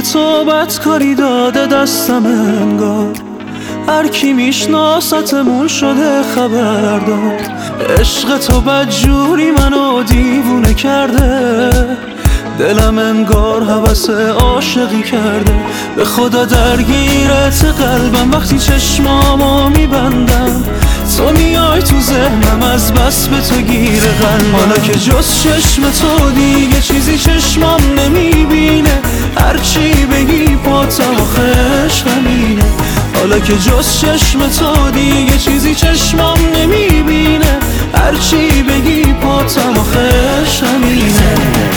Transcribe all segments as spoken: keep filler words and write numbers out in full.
تو بدکاری داده دستم انگار، هر کی میشناستمون شده خبردار. عشق تو بدجوری منو دیوونه کرده، دلم انگار هوس عاشقی کرده. به خدا درگیرت قلبم وقتی چشمامو میبندم، تو میای تو ذهنم از بس به تو گیر قلبم. حالا که جز چشم تو دیگه چیزی چشمام نمیبینه، هرچی بگی پاتم آخرش همینه. حالا که جز چشم تو دیگه چیزی چشمام نمیبینه، هرچی بگی پاتم آخرش همینه.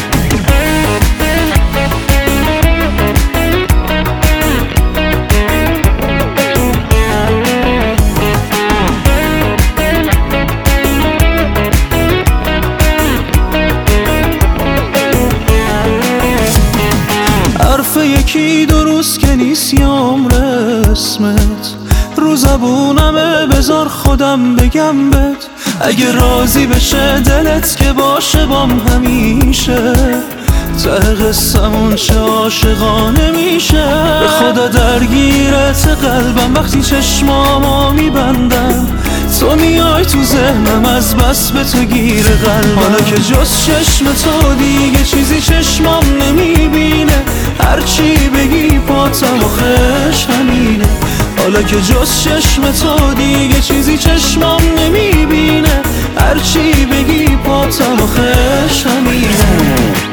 حرف یکی درست که نیست یا عمر اسمت، رو زبونمه بذار خودم بگم بهت. اگه راضی بشه دلت که باشه بام همیشه، ته قصمون چه عاشقانه میشه. به خدا درگیرت قلبم وقتی چشمامو میبندم، تو میای تو ذهنم از بس به تو گیر قلبم. حالا که جز چشم تو دیگه چیزی چشمام نمیبینه، هرچی بگی پاتم آخرش همینه. حالا که جز چشم تو دیگه چیزی چشمام نمیبینه، هرچی بگی پاتم آخرش همینه.